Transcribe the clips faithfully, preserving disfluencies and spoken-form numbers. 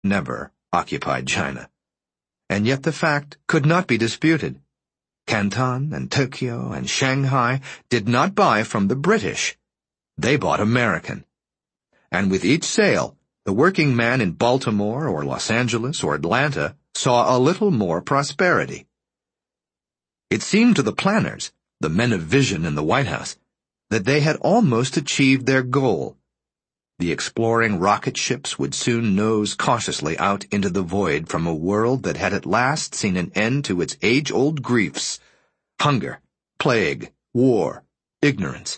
never occupied China. And yet the fact could not be disputed. Canton and Tokyo and Shanghai did not buy from the British. They bought American. And with each sale, the working man in Baltimore or Los Angeles or Atlanta saw a little more prosperity. It seemed to the planners, the men of vision in the White House, that they had almost achieved their goal. The exploring rocket ships would soon nose cautiously out into the void from a world that had at last seen an end to its age-old griefs: hunger, plague, war, ignorance.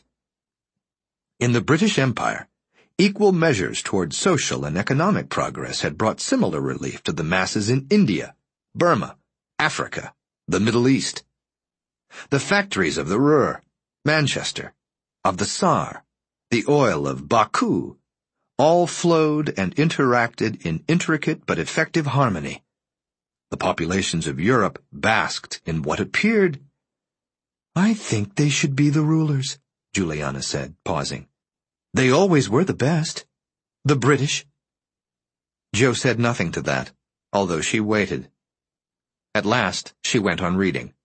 In the British Empire, equal measures toward social and economic progress had brought similar relief to the masses in India, Burma, Africa, the Middle East. The factories of the Ruhr, Manchester, of the Saar, the oil of Baku, all flowed and interacted in intricate but effective harmony. The populations of Europe basked in what appeared. "I think they should be the rulers," Juliana said, pausing. "They always were the best. The British." Jo said nothing to that, although she waited. At last, she went on reading.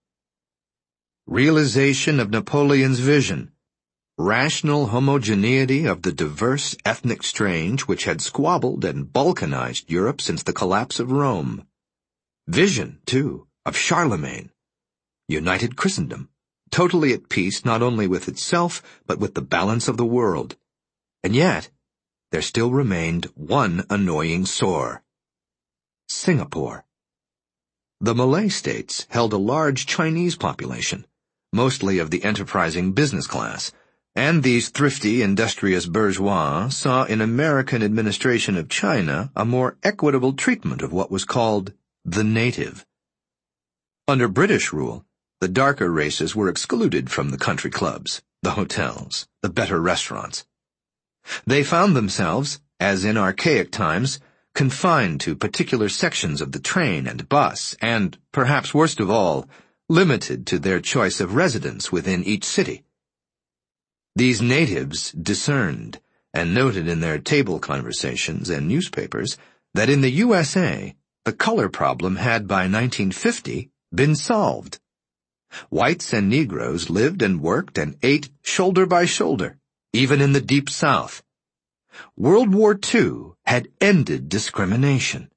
Realization of Napoleon's vision. Rational homogeneity of the diverse ethnic strange which had squabbled and balkanized Europe since the collapse of Rome. Vision, too, of Charlemagne. United Christendom, totally at peace not only with itself but with the balance of the world. And yet, there still remained one annoying sore. Singapore. The Malay states held a large Chinese population, mostly of the enterprising business class, and these thrifty, industrious bourgeois saw in American administration of China a more equitable treatment of what was called the native. Under British rule, the darker races were excluded from the country clubs, the hotels, the better restaurants. They found themselves, as in archaic times, confined to particular sections of the train and bus, and, perhaps worst of all, limited to their choice of residence within each city. These natives discerned, and noted in their table conversations and newspapers, that in the U S A, the color problem had by nineteen fifty been solved. Whites and Negroes lived and worked and ate shoulder by shoulder, even in the Deep South. World War Two had ended discrimination.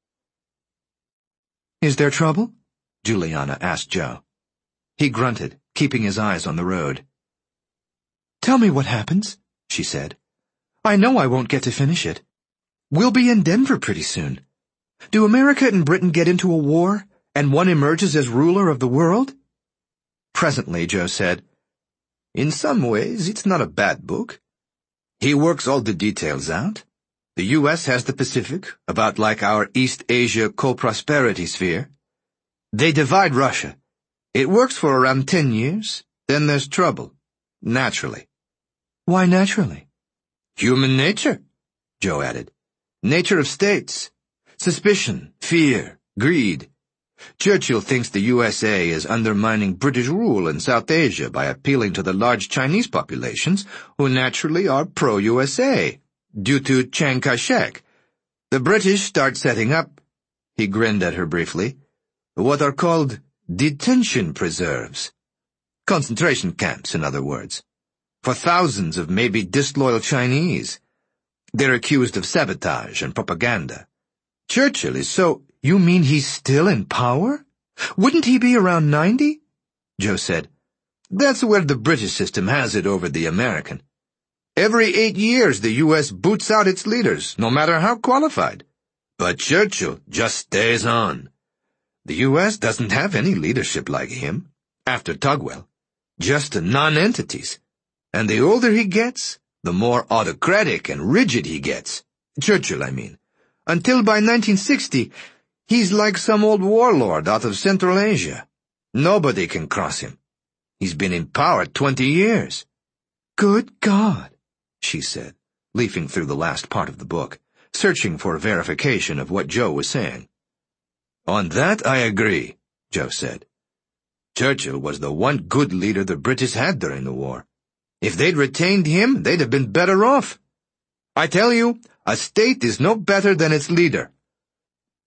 "Is there trouble?" Juliana asked Jo. He grunted, keeping his eyes on the road. "Tell me what happens," she said. "I know I won't get to finish it. We'll be in Denver pretty soon. Do America and Britain get into a war, and one emerges as ruler of the world?" Presently, Jo said, "In some ways, it's not a bad book. He works all the details out. The U S has the Pacific, about like our East Asia co-prosperity sphere. They divide Russia. It works for around ten years, then there's trouble. Naturally." "Why naturally?" "Human nature," Jo added. "Nature of states. Suspicion, fear, greed. Churchill thinks the U S A is undermining British rule in South Asia by appealing to the large Chinese populations, who naturally are pro-U S A, due to Chiang Kai-shek. The British start setting up," he grinned at her briefly, "what are called detention preserves. Concentration camps, in other words. For thousands of maybe disloyal Chinese. They're accused of sabotage and propaganda. Churchill is so—" "You mean he's still in power? Wouldn't he be around ninety?" Jo said. "That's where the British system has it over the American. Every eight years the U S boots out its leaders, no matter how qualified. But Churchill just stays on. The U S doesn't have any leadership like him, after Tugwell. Just non-entities. And the older he gets, the more autocratic and rigid he gets. Churchill, I mean. Until by nineteen sixty... he's like some old warlord out of Central Asia. Nobody can cross him. He's been in power twenty years. "Good God," she said, leafing through the last part of the book, searching for verification of what Jo was saying. "On that I agree," Jo said. "Churchill was the one good leader the British had during the war. If they'd retained him, they'd have been better off. I tell you, a state is no better than its leader.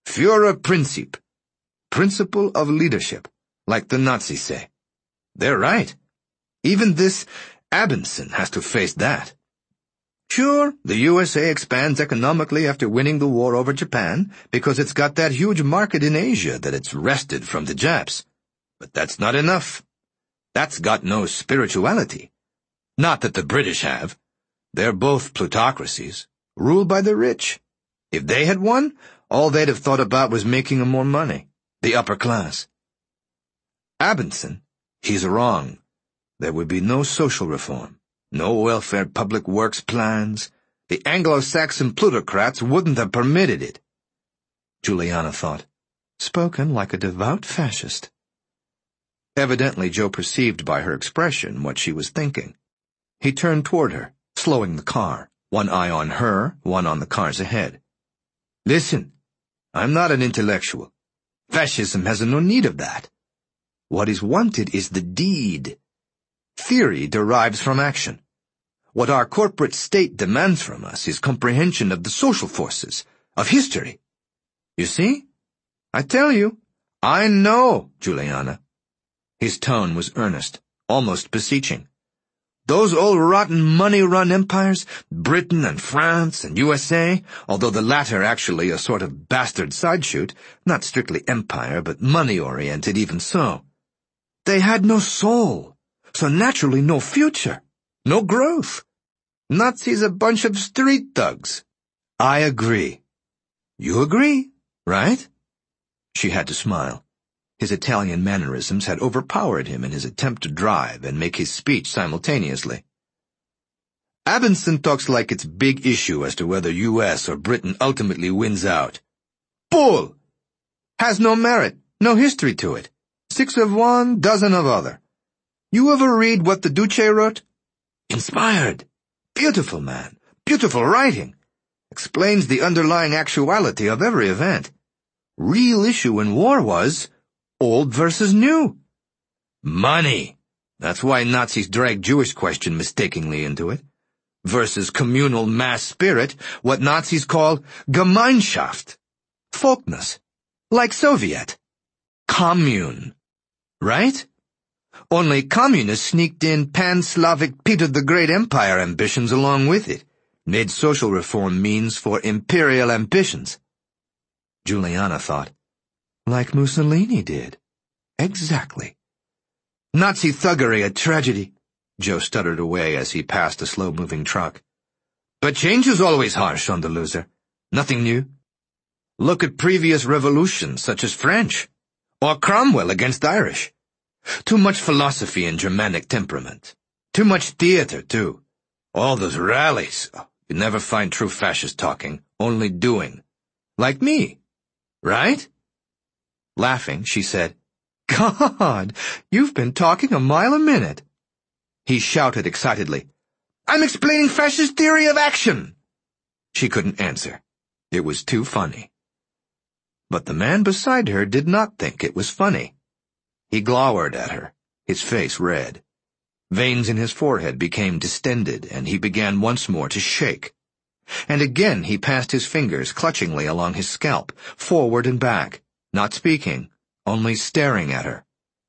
Führerprinzip. Principle of leadership, like the Nazis say. They're right. Even this Abinson has to face that. Sure, the U S A expands economically after winning the war over Japan because it's got that huge market in Asia that it's wrested from the Japs. But that's not enough. That's got no spirituality. Not that the British have. They're both plutocracies, ruled by the rich. If they had won, all they'd have thought about was making more money, the upper class. Abinson, he's wrong. There would be no social reform, no welfare public works plans. The Anglo-Saxon plutocrats wouldn't have permitted it. Juliana thought, spoken like a devout fascist. Evidently Joe perceived by her expression what she was thinking. He turned toward her, slowing the car, one eye on her, one on the cars ahead. Listen, I'm not an intellectual. Fascism has no need of that. What is wanted is the deed. Theory derives from action. What our corporate state demands from us is comprehension of the social forces, of history. You see? I tell you, I know, Juliana. His tone was earnest, almost beseeching. Those old rotten money-run empires, Britain and France and U S A, although the latter actually a sort of bastard sideshoot, not strictly empire, but money-oriented even so. They had no soul, so naturally no future, no growth. Nazis a bunch of street thugs. I agree. You agree, right? She had to smile. His Italian mannerisms had overpowered him in his attempt to drive and make his speech simultaneously. Abinson talks like it's big issue as to whether U S or Britain ultimately wins out. Bull! Has no merit, no history to it. Six of one, dozen of other. You ever read what the Duce wrote? Inspired. Beautiful man. Beautiful writing. Explains the underlying actuality of every event. Real issue in war was old versus new. Money. That's why Nazis drag Jewish question mistakenly into it. Versus communal mass spirit, what Nazis call Gemeinschaft. Folkness. Like Soviet. Commune. Right? Only communists sneaked in pan-Slavic Peter the Great Empire ambitions along with it. Made social reform means for imperial ambitions. Juliana thought, like Mussolini did. Exactly. Nazi thuggery a tragedy, Joe stuttered away as he passed a slow-moving truck. But change is always harsh on the loser. Nothing new. Look at previous revolutions such as French, or Cromwell against Irish. Too much philosophy and Germanic temperament. Too much theater, too. All those rallies. You never find true fascist talking, only doing. Like me. Right? Laughing, she said, God, you've been talking a mile a minute. He shouted excitedly, I'm explaining fascist theory of action. She couldn't answer. It was too funny. But the man beside her did not think it was funny. He glowered at her, his face red. Veins in his forehead became distended, and he began once more to shake. And again he passed his fingers clutchingly along his scalp, forward and back, not speaking, only staring at her.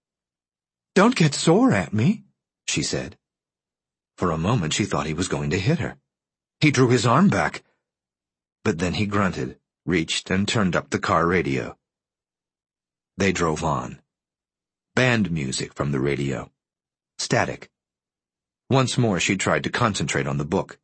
Don't get sore at me, she said. For a moment she thought he was going to hit her. He drew his arm back. But then he grunted, reached and turned up the car radio. They drove on. Band music from the radio. Static. Once more she tried to concentrate on the book.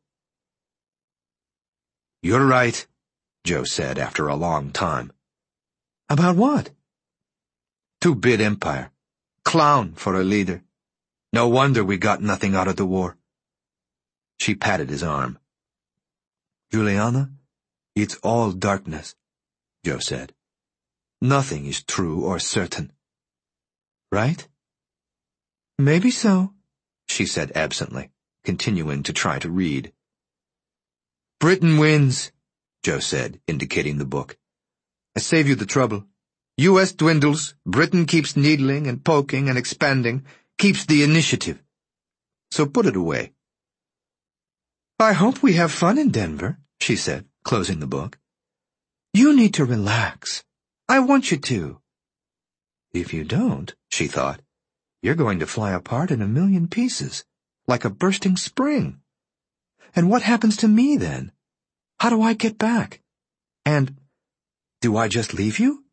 You're right, Joe said after a long time. About what? Two-bit empire. Clown for a leader. No wonder we got nothing out of the war. She patted his arm. Juliana, it's all darkness, Joe said. Nothing is true or certain. Right? Maybe so, she said absently, continuing to try to read. Britain wins, Joe said, indicating the book. I save you the trouble. U S dwindles, Britain keeps needling and poking and expanding, keeps the initiative. So put it away. I hope we have fun in Denver, she said, closing the book. You need to relax. I want you to. If you don't, she thought, you're going to fly apart in a million pieces, like a bursting spring. And what happens to me then? How do I get back? And do I just leave you?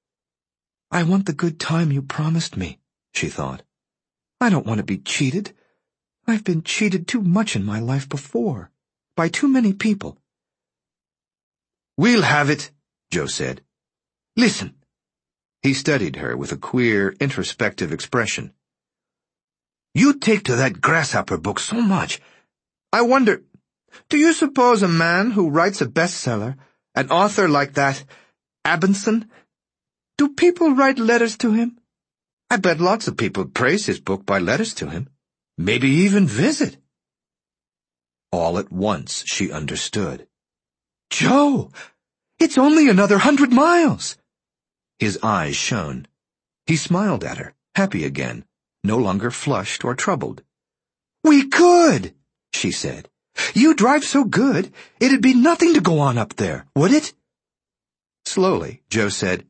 I want the good time you promised me, she thought. I don't want to be cheated. I've been cheated too much in my life before, by too many people. We'll have it, Joe said. Listen. He studied her with a queer, introspective expression. You take to that grasshopper book so much. I wonder, do you suppose a man who writes a bestseller, an author like that, Abinson, do people write letters to him? I bet lots of people praise his book by letters to him, maybe even visit. All at once she understood. Joe, it's only another hundred miles. His eyes shone. He smiled at her, happy again, no longer flushed or troubled. We could, she said. You drive so good, it'd be nothing to go on up there, would it? Slowly, Joe said,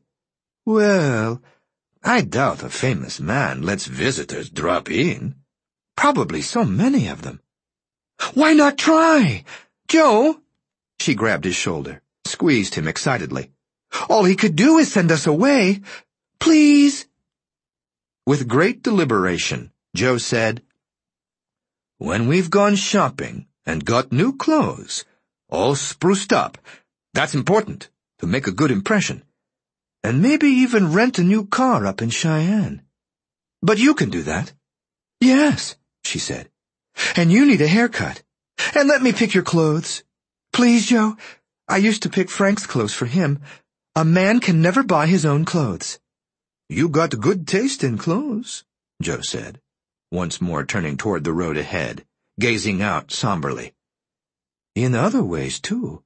Well, I doubt a famous man lets visitors drop in. Probably so many of them. Why not try? Joe! She grabbed his shoulder, squeezed him excitedly. All he could do is send us away. Please. With great deliberation, Joe said, When we've gone shopping and got new clothes, all spruced up, that's important, to make a good impression. And maybe even rent a new car up in Cheyenne. But you can do that. Yes, she said. And you need a haircut. And let me pick your clothes. Please, Joe. I used to pick Frank's clothes for him. A man can never buy his own clothes. You got good taste in clothes, Joe said, once more turning toward the road ahead, gazing out somberly. In other ways, too.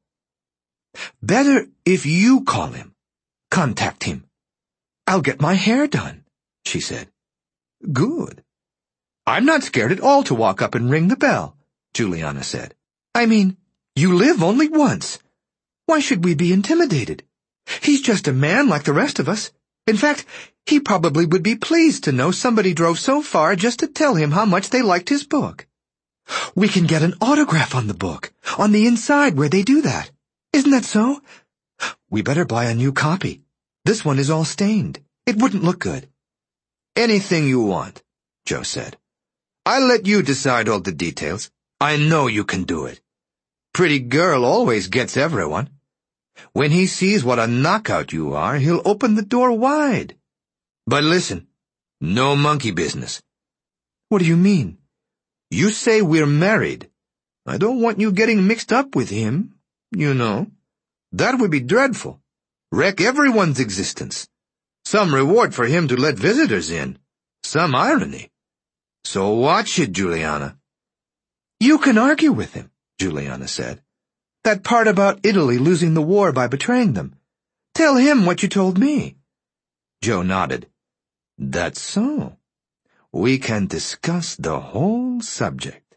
Better if you call him. Contact him. I'll get my hair done, she said. Good. I'm not scared at all to walk up and ring the bell, Juliana said. I mean, you live only once. Why should we be intimidated? He's just a man like the rest of us. In fact, he probably would be pleased to know somebody drove so far just to tell him how much they liked his book. We can get an autograph on the book, on the inside where they do that. Isn't that so? We better buy a new copy. This one is all stained. It wouldn't look good. Anything you want, Joe said. I'll let you decide all the details. I know you can do it. Pretty girl always gets everyone. When he sees what a knockout you are, he'll open the door wide. But listen, no monkey business. What do you mean? You say we're married. I don't want you getting mixed up with him, you know. That would be dreadful. Wreck everyone's existence. Some reward for him to let visitors in. Some irony. So watch it, Juliana. You can argue with him, Juliana said. That part about Italy losing the war by betraying them. Tell him what you told me. Joe nodded. That's so. We can discuss the whole subject.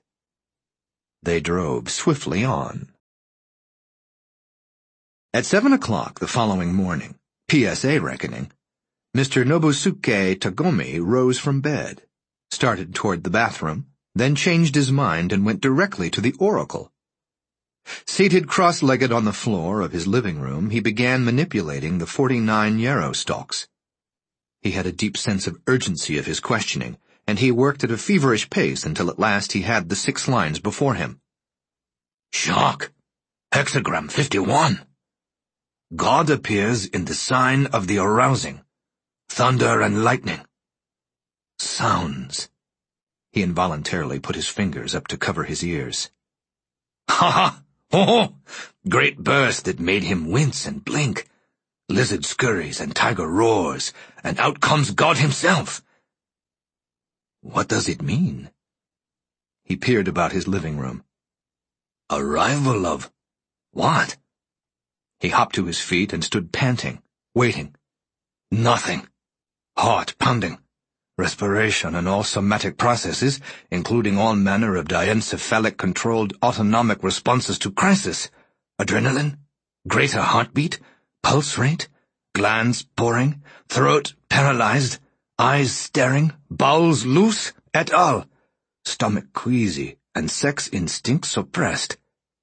They drove swiftly on. At seven o'clock the following morning, P S A reckoning, Mister Nobusuke Tagomi rose from bed, started toward the bathroom, then changed his mind and went directly to the Oracle. Seated cross-legged on the floor of his living room, he began manipulating the forty-nine yarrow stalks. He had a deep sense of urgency of his questioning, and he worked at a feverish pace until at last he had the six lines before him. Shock! Hexagram fifty-one. God appears in the sign of the arousing. Thunder and lightning. Sounds. He involuntarily put his fingers up to cover his ears. Ha ha! Ho ho! Great burst that made him wince and blink. Lizard scurries and tiger roars, and out comes God himself. What does it mean? He peered about his living room. Arrival of what? He hopped to his feet and stood panting, waiting. Nothing. Heart pounding. Respiration and all somatic processes, including all manner of diencephalic-controlled autonomic responses to crisis. Adrenaline, greater heartbeat, Pulse rate, glands pouring, throat paralyzed, eyes staring, bowels loose, et al. Stomach queasy, and sex instinct suppressed.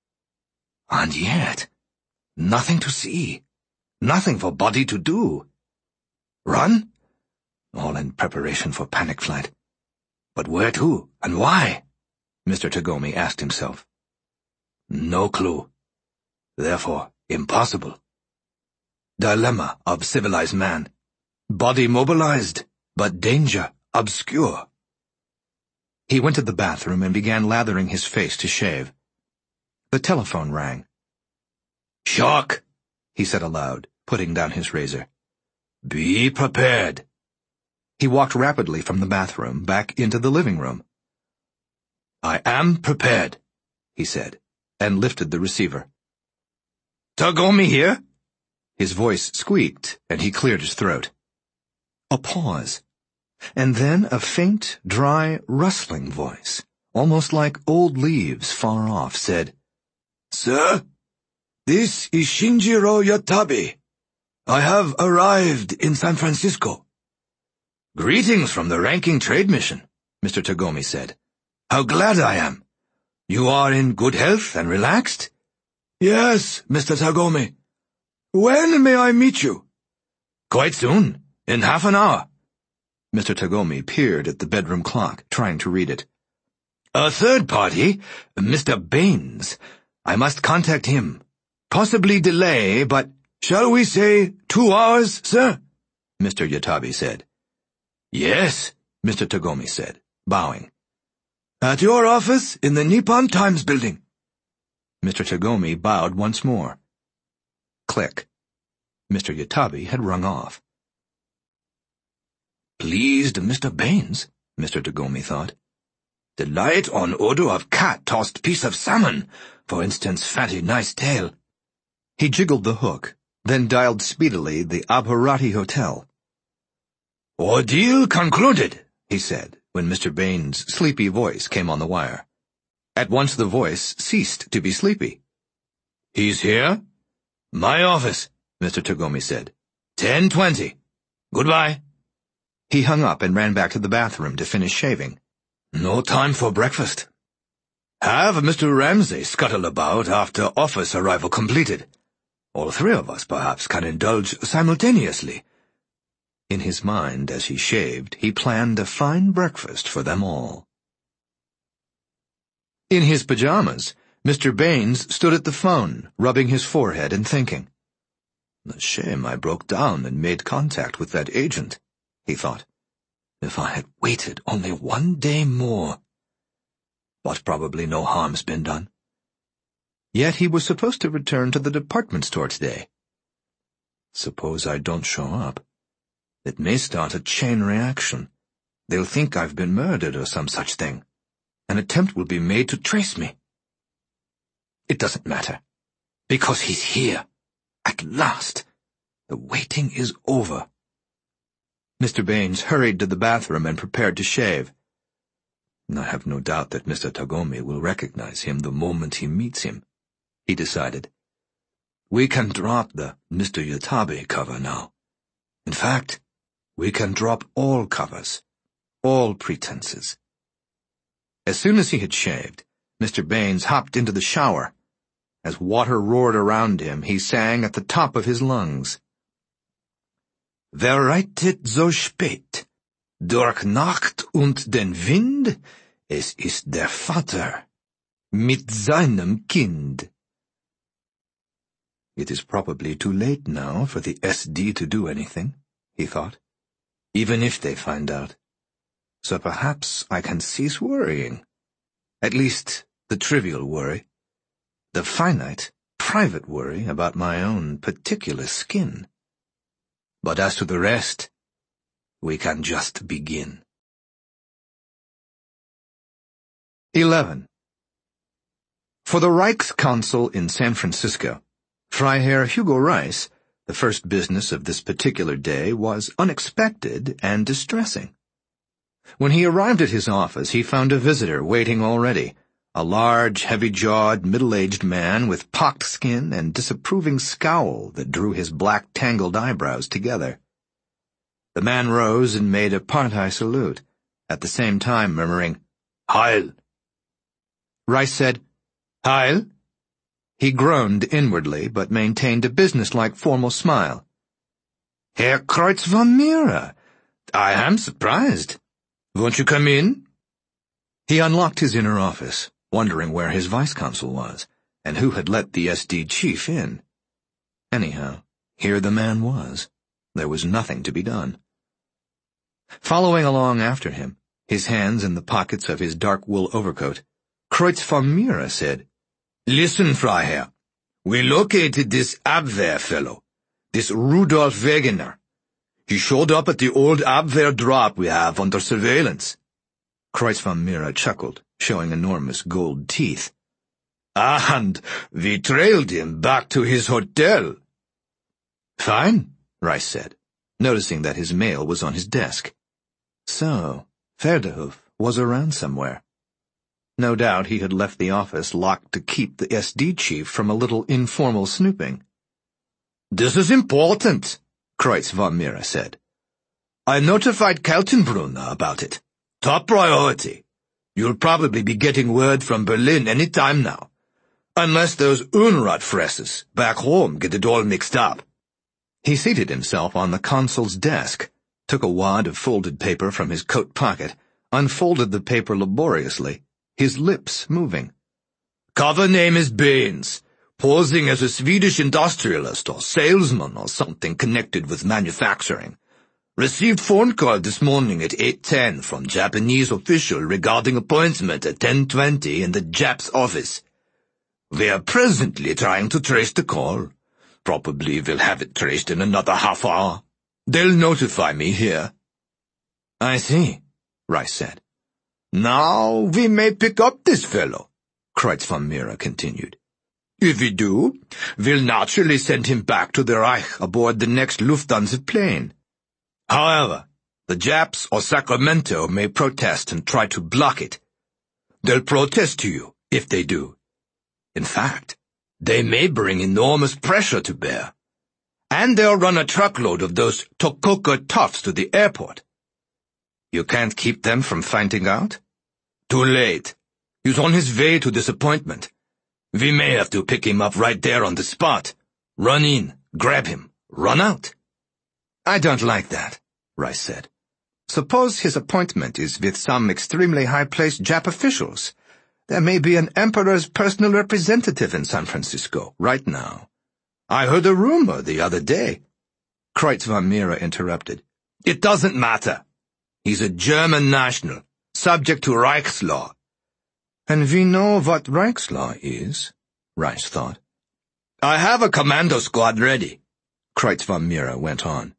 And yet, nothing to see, nothing for body to do. Run? All in preparation for panic flight. But where to, and why? Mister Tagomi asked himself. No clue. Therefore, impossible. Dilemma of civilized man. Body mobilized, but danger obscure. He went to the bathroom and began lathering his face to shave. The telephone rang. Shock, he said aloud, putting down his razor. Be prepared. He walked rapidly from the bathroom back into the living room. I am prepared, he said, and lifted the receiver. Tagomi here? His voice squeaked, and he cleared his throat. A pause, and then a faint, dry, rustling voice, almost like old leaves far off, said, Sir, this is Shinjiro Yatabe. I have arrived in San Francisco. Greetings from the ranking trade mission, Mister Tagomi said. How glad I am. You are in good health and relaxed? Yes, Mister Tagomi. When may I meet you? Quite soon, in half an hour. Mister Tagomi peered at the bedroom clock, trying to read it. A third party, Mister Baines. I must contact him. Possibly delay, but shall we say two hours, sir? Mister Yatabe said. Yes, Mister Tagomi said, bowing. At your office in the Nippon Times building. Mister Tagomi bowed once more. Click. Mister Yatabe had rung off. Pleased Mister Baines, Mister Tagomi thought. Delight on odor of cat-tossed piece of salmon, for instance, fatty nice tail. He jiggled the hook, then dialed speedily the Abharati Hotel. Ordeal concluded, he said, when Mister Baines' sleepy voice came on the wire. At once the voice ceased to be sleepy. He's here? My office, Mister Tagomi said. ten twenty. Goodbye. He hung up and ran back to the bathroom to finish shaving. No time for breakfast. Have Mister Ramsay scuttle about after office arrival completed. All three of us perhaps can indulge simultaneously. In his mind, as he shaved, he planned a fine breakfast for them all. In his pajamas, Mister Baines stood at the phone, rubbing his forehead and thinking. A shame I broke down and made contact with that agent, he thought. If I had waited only one day more. But probably no harm's been done. Yet he was supposed to return to the department store today. Suppose I don't show up. It may start a chain reaction. They'll think I've been murdered or some such thing. An attempt will be made to trace me. It doesn't matter, because he's here. At last. The waiting is over. Mister Baines hurried to the bathroom and prepared to shave. I have no doubt that Mister Tagomi will recognize him the moment he meets him, he decided. We can drop the Mister Yatabe cover now. In fact, we can drop all covers, all pretenses. As soon as he had shaved, Mister Baines hopped into the shower. As water roared around him, he sang at the top of his lungs. Wer reitet so spät? Durch Nacht und den Wind? Es ist der Vater mit seinem Kind. It is probably too late now for the S D to do anything, he thought, even if they find out. So perhaps I can cease worrying. At least, the trivial worry. The finite, private worry about my own particular skin. But as to the rest, we can just begin. eleven. For the Reichskonsul in San Francisco, Freiherr Hugo Reis, the first business of this particular day was unexpected and distressing. When he arrived at his office, he found a visitor waiting already, a large, heavy-jawed, middle-aged man with pocked skin and disapproving scowl that drew his black, tangled eyebrows together. The man rose and made apartheid salute, at the same time murmuring, "Heil." Rice said, "Heil?" He groaned inwardly, but maintained a businesslike formal smile. "Herr Kreutz von Mira, I am surprised. Won't you come in?" He unlocked his inner office, wondering where his vice-consul was, and who had let the S D chief in. Anyhow, here the man was. There was nothing to be done. Following along after him, his hands in the pockets of his dark wool overcoat, Kreutz von Mira said, "Listen, Freiherr. We located this Abwehr fellow, this Rudolf Wegener. He showed up at the old Abwehr drop we have under surveillance." Kreutz von Mira chuckled, showing enormous gold teeth. "And we trailed him back to his hotel." "Fine," Rice said, noticing that his mail was on his desk. So, Verderhoof was around somewhere. No doubt he had left the office locked to keep the S D chief from a little informal snooping. "This is important," Kreutz von Mira said. "I notified Kaltenbrunner about it. Top priority. You'll probably be getting word from Berlin any time now. Unless those Unrat fresses back home get it all mixed up." He seated himself on the consul's desk, took a wad of folded paper from his coat pocket, unfolded the paper laboriously, his lips moving. "Cover name is Baines, posing as a Swedish industrialist or salesman or something connected with manufacturing. Received phone call this morning at eight ten from Japanese official regarding appointment at ten twenty in the Japs office. We are presently trying to trace the call. Probably we'll have it traced in another half hour. They'll notify me here." "I see," Rice said. "Now we may pick up this fellow," Kreutz von Mira continued. "If we do, we'll naturally send him back to the Reich aboard the next Lufthansa plane. However, the Japs or Sacramento may protest and try to block it. They'll protest to you, if they do. In fact, they may bring enormous pressure to bear. And they'll run a truckload of those Tokoka toughs to the airport." "You can't keep them from finding out?" "Too late. He's on his way to this appointment. We may have to pick him up right there on the spot. Run in, grab him, run out." "I don't like that," Rice said. "Suppose his appointment is with some extremely high-placed Jap officials. There may be an emperor's personal representative in San Francisco right now. I heard a rumor the other day." Kreutz von Mira interrupted. "It doesn't matter. He's a German national, subject to Reichslaw." "And we know what Reichslaw is," Rice thought. "I have a commando squad ready," Kreutz von Mira went on.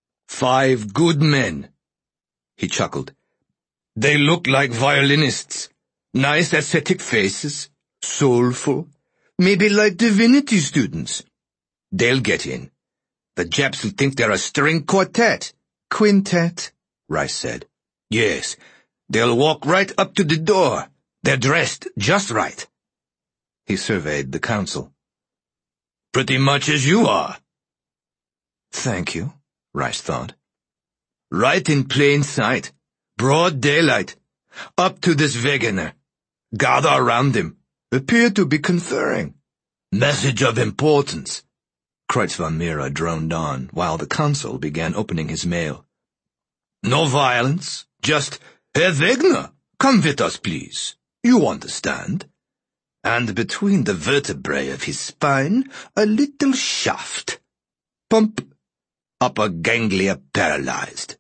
"Five good men." He chuckled. "They look like violinists. Nice ascetic faces, soulful, maybe like divinity students. They'll get in. The Japs will think they're a string quartet." "Quintet," Rice said. "Yes, they'll walk right up to the door. They're dressed just right." He surveyed the council. "Pretty much as you are." "Thank you," Rice thought. "Right in plain sight. Broad daylight. Up to this Wegener. Gather around him. Appear to be conferring. Message of importance." Kreutz von Mira droned on, while the consul began opening his mail. "No violence. Just, Herr Wegener, come with us, please. You understand. And between the vertebrae of his spine, a little shaft. Pump. Upper ganglia paralyzed."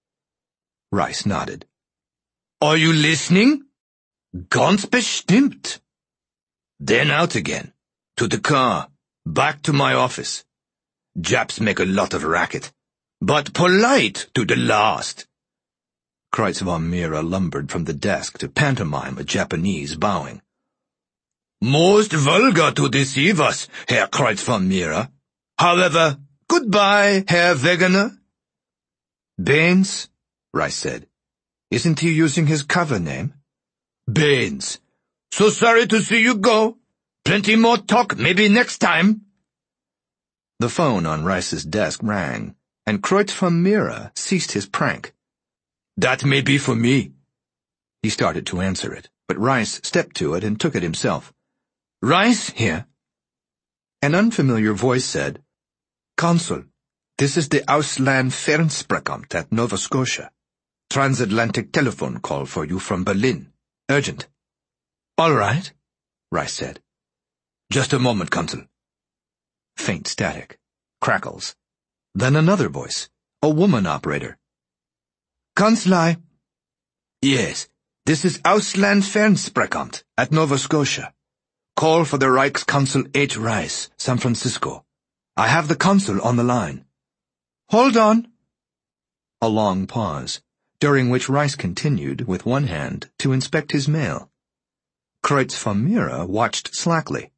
Rice nodded. "Are you listening?" "Ganz bestimmt." Then out again. To the car. Back to my office. Japs make a lot of racket, but polite to the last. Kreutz von Mira lumbered from the desk to pantomime a Japanese bowing. "Most vulgar to deceive us, Herr Kreutz von Mira. However, goodbye, Herr Wegener." "Baines," Rice said. "Isn't he using his cover name?" "Baines. So sorry to see you go. Plenty more talk maybe next time. The phone on Rice's desk rang, and Kreutz von Mira ceased his prank. That may be for me. He started to answer it, but Rice stepped to it and took it himself. Rice, here. An unfamiliar voice said, Consul, this is the Ausland-Fernsprekamt at Nova Scotia. Transatlantic telephone call for you from Berlin. Urgent. All right, Rice said. Just a moment, Consul. Faint static. Crackles. Then another voice. A woman operator. Kanzlei. Yes, this is Ausland-Fernsprekamt at Nova Scotia. Call for the Reichsconsul H. Rice, San Francisco. I have the consul on the line. Hold on. A long pause, during which Rice continued, with one hand, to inspect his mail. Kreutz von Mira watched slackly.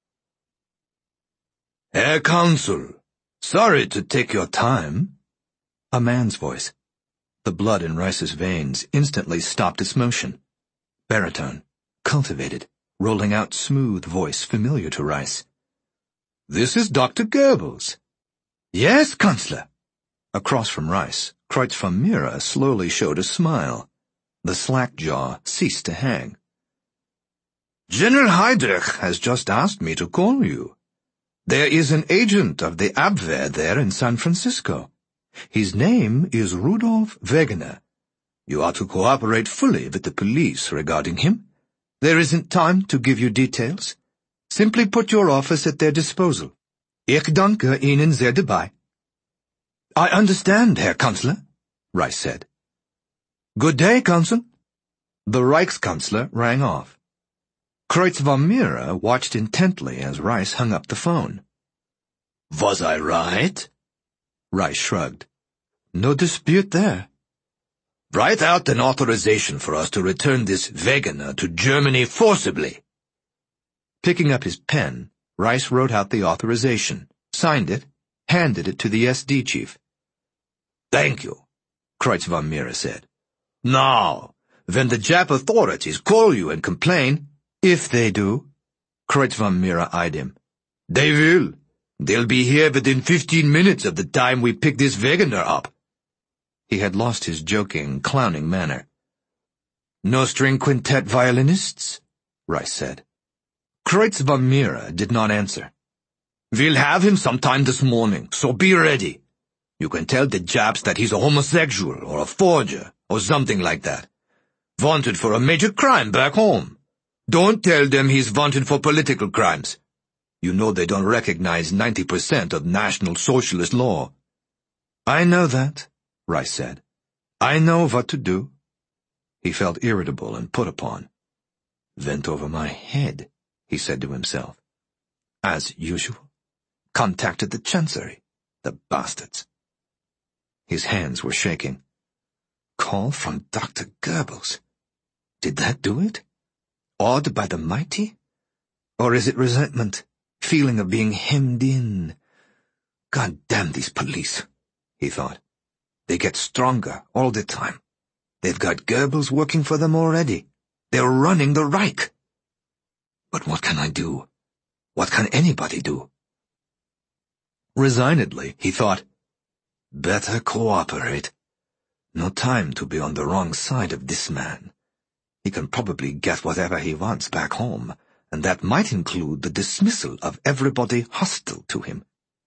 Herr Consul, sorry to take your time. A man's voice. The blood in Rice's veins instantly stopped its motion. Baritone, cultivated, rolling out smooth voice familiar to Rice. This is Doctor Goebbels. Yes, Kanzler. Across from Rice, Kreutz von Mira slowly showed a smile. The slack jaw ceased to hang. General Heydrich has just asked me to call you. There is an agent of the Abwehr there in San Francisco. His name is Rudolf Wegener. You are to cooperate fully with the police regarding him. There isn't time to give you details. Simply put your office at their disposal. Ich danke Ihnen sehr dabei. I understand, Herr Kanzler, Rice said. Good day, Consul. The Reichskanzler rang off. Kreutz von Mira watched intently as Rice hung up the phone. Was I right? Rice shrugged. No dispute there. Write out an authorization for us to return this Wegener to Germany forcibly. Picking up his pen, Rice wrote out the authorization, signed it, handed it to the S D chief. Thank you, Kreutz von Mira said. Now, when the Jap authorities call you and complain, if they do, Kreutz von Mira eyed him. They will. They'll be here within fifteen minutes of the time we pick this Wegener up. He had lost his joking, clowning manner. No string quintet violinists? Rice said. Kreutz von Mira did not answer. We'll have him sometime this morning, so be ready. You can tell the Japs that he's a homosexual or a forger or something like that. Wanted for a major crime back home. Don't tell them he's wanted for political crimes. You know they don't recognize ninety percent of National Socialist law. I know that, Rice said. I know what to do. He felt irritable and put upon. Went over my head, he said to himself. As usual. Contacted the Chancery. The bastards. His hands were shaking. Call from Doctor Goebbels. Did that do it? Awed by the mighty? Or is it resentment, feeling of being hemmed in? God damn these police, he thought. They get stronger all the time. They've got Goebbels working for them already. They're running the Reich. But what can I do? What can anybody do? Resignedly, he thought, better cooperate. No time to be on the wrong side of this man. He can probably get whatever he wants back home, and that might include the dismissal of everybody hostile to him.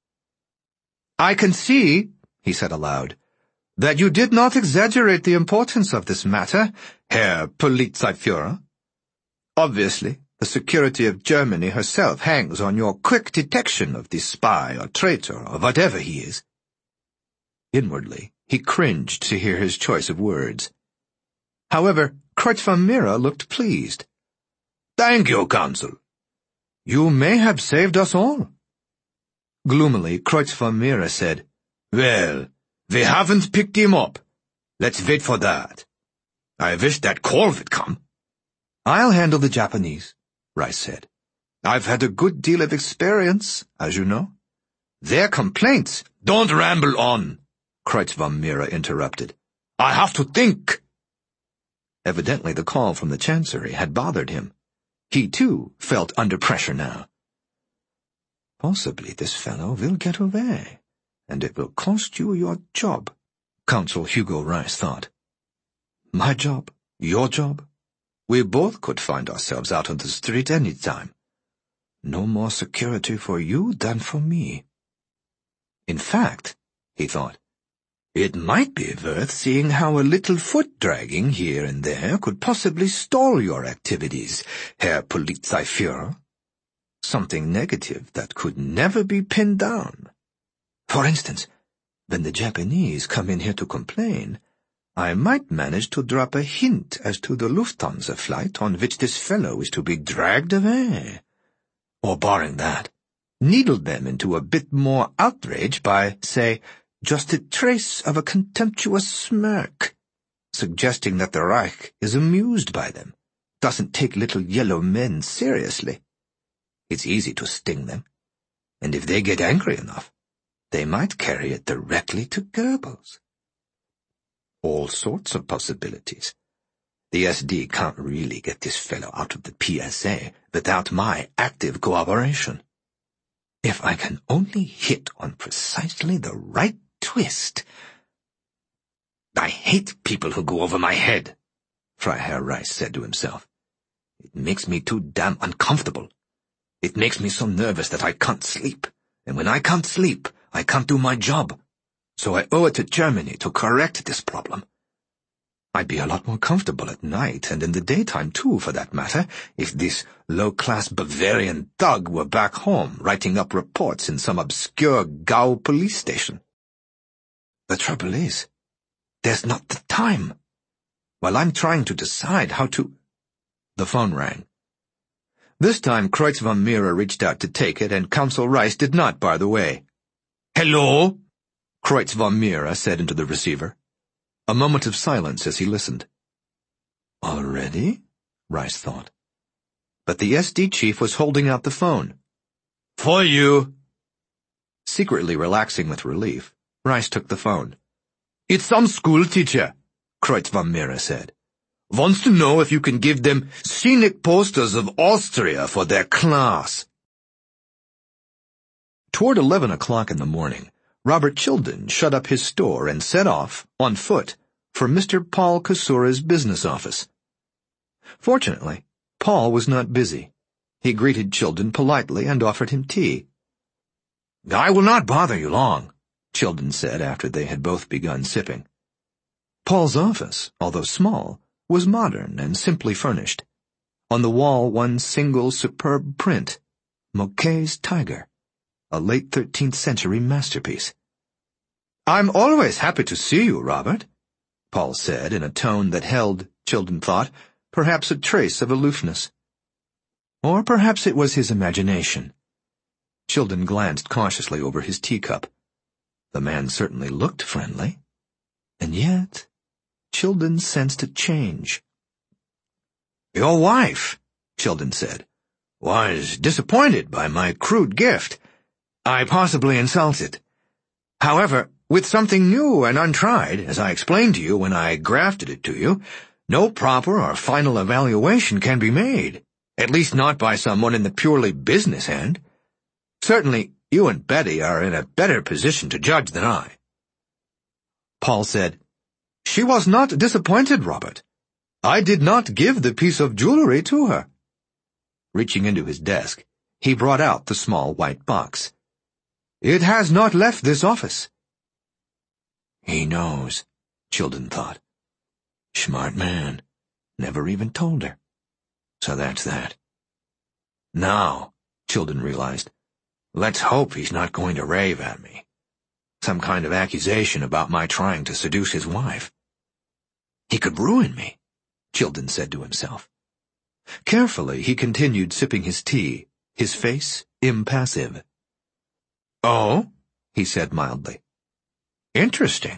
I can see, he said aloud, that you did not exaggerate the importance of this matter, Herr Polizeiführer. Obviously, the security of Germany herself hangs on your quick detection of this spy or traitor or whatever he is. Inwardly, he cringed to hear his choice of words. However, Kreutz von Mira looked pleased. Thank you, Consul. You may have saved us all. Gloomily, Kreutz von Mira said, Well, we haven't picked him up. Let's wait for that. I wish that call would come. I'll handle the Japanese, Rice said. I've had a good deal of experience, as you know. Their complaints— Don't ramble on, Kreutz von Mira interrupted. I have to think. Evidently the call from the Chancery had bothered him. He, too, felt under pressure now. Possibly this fellow will get away, and it will cost you your job, Consul Hugo Rice thought. My job? Your job? We both could find ourselves out on the street any time. No more security for you than for me. In fact, he thought, it might be worth seeing how a little foot-dragging here and there could possibly stall your activities, Herr Polizeiführer. Something negative that could never be pinned down. For instance, when the Japanese come in here to complain, I might manage to drop a hint as to the Lufthansa flight on which this fellow is to be dragged away. Or barring that, needle them into a bit more outrage by, say, just a trace of a contemptuous smirk, suggesting that the Reich is amused by them, doesn't take little yellow men seriously. It's easy to sting them, and if they get angry enough, they might carry it directly to Goebbels. All sorts of possibilities. The S D can't really get this fellow out of the P S A without my active cooperation. If I can only hit on precisely the right twist. I hate people who go over my head, Freiherr Rice said to himself. It makes me too damn uncomfortable. It makes me so nervous that I can't sleep, and when I can't sleep, I can't do my job. So I owe it to Germany to correct this problem. I'd be a lot more comfortable at night, and in the daytime too, for that matter, if this low-class Bavarian thug were back home, writing up reports in some obscure Gau police station. The trouble is, there's not the time. While I'm trying to decide how to... The phone rang. This time Kreutz von Mira reached out to take it, and Consul Rice did not bar the way. "Hello?" Kreutz von Mira said into the receiver. A moment of silence as he listened. Already? Rice thought. But the S D chief was holding out the phone. "For you." Secretly relaxing with relief, Rice took the phone. "It's some school teacher," Kreutz von Mira said. "Wants to know if you can give them scenic posters of Austria for their class." Toward eleven o'clock in the morning, Robert Childen shut up his store and set off, on foot, for Mister Paul Kasura's business office. Fortunately, Paul was not busy. He greeted Childen politely and offered him tea. "I will not bother you long," Childen said after they had both begun sipping. Paul's office, although small, was modern and simply furnished. On the wall one single superb print, Moquet's Tiger, a late thirteenth century masterpiece. "I'm always happy to see you, Robert," Paul said in a tone that held, Childen thought, perhaps a trace of aloofness. Or perhaps it was his imagination. Childen glanced cautiously over his teacup. The man certainly looked friendly. And yet, Childen sensed a change. "Your wife," Childen said, "was disappointed by my crude gift. I possibly insulted. However, with something new and untried, as I explained to you when I grafted it to you, no proper or final evaluation can be made, at least not by someone in the purely business end. Certainly, you and Betty are in a better position to judge than I." Paul said, "She was not disappointed, Robert. I did not give the piece of jewelry to her." Reaching into his desk, he brought out the small white box. "It has not left this office." He knows, Childen thought. Smart man. Never even told her. So that's that. Now, Childen realized, let's hope he's not going to rave at me. Some kind of accusation about my trying to seduce his wife. He could ruin me, Childen said to himself. Carefully, he continued sipping his tea, his face impassive. "Oh?" he said mildly. "Interesting."